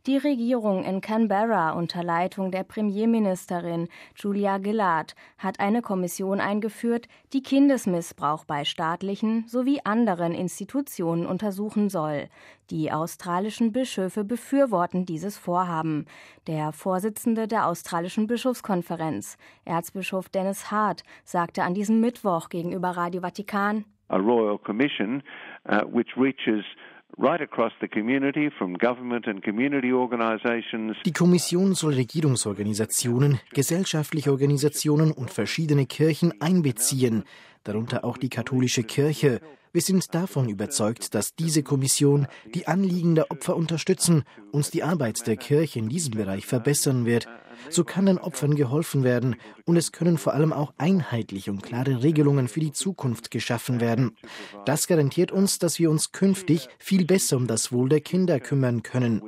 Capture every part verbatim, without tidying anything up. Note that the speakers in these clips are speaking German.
Die Regierung in Canberra unter Leitung der Premierministerin Julia Gillard hat eine Kommission eingeführt, die Kindesmissbrauch bei staatlichen sowie anderen Institutionen untersuchen soll. Die australischen Bischöfe befürworten dieses Vorhaben. Der Vorsitzende der australischen Bischofskonferenz, Erzbischof Dennis Hart, sagte an diesem Mittwoch gegenüber Radio Vatikan: A royal commission uh, which reaches right across the community from government and community organizations. Die Kommission soll Regierungsorganisationen, gesellschaftliche Organisationen und verschiedene Kirchen einbeziehen, darunter auch die katholische Kirche. Wir sind davon überzeugt, dass diese Kommission die Anliegen der Opfer unterstützen, uns die Arbeit der Kirche in diesem Bereich verbessern wird. So kann den Opfern geholfen werden und es können vor allem auch einheitliche und klare Regelungen für die Zukunft geschaffen werden. Das garantiert uns, dass wir uns künftig viel besser um das Wohl der Kinder kümmern können.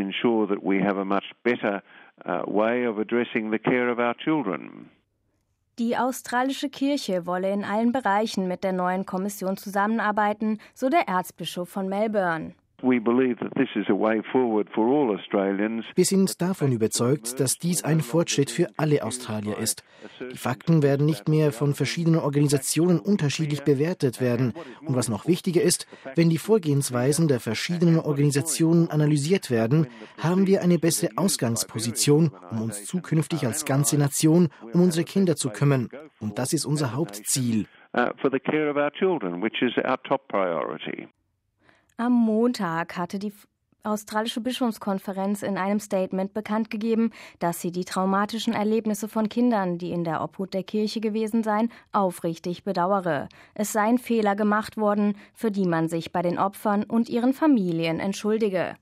Die australische Kirche wolle in allen Bereichen mit der neuen Kommission zusammenarbeiten, so der Erzbischof von Melbourne. Wir sind davon überzeugt, dass dies ein Fortschritt für alle Australier ist. Die Fakten werden nicht mehr von verschiedenen Organisationen unterschiedlich bewertet werden. Und was noch wichtiger ist, wenn die Vorgehensweisen der verschiedenen Organisationen analysiert werden, haben wir eine bessere Ausgangsposition, um uns zukünftig als ganze Nation um unsere Kinder zu kümmern. Und das ist unser Hauptziel. Am Montag hatte die australische Bischofskonferenz in einem Statement bekannt gegeben, dass sie die traumatischen Erlebnisse von Kindern, die in der Obhut der Kirche gewesen seien, aufrichtig bedauere. Es seien Fehler gemacht worden, für die man sich bei den Opfern und ihren Familien entschuldige.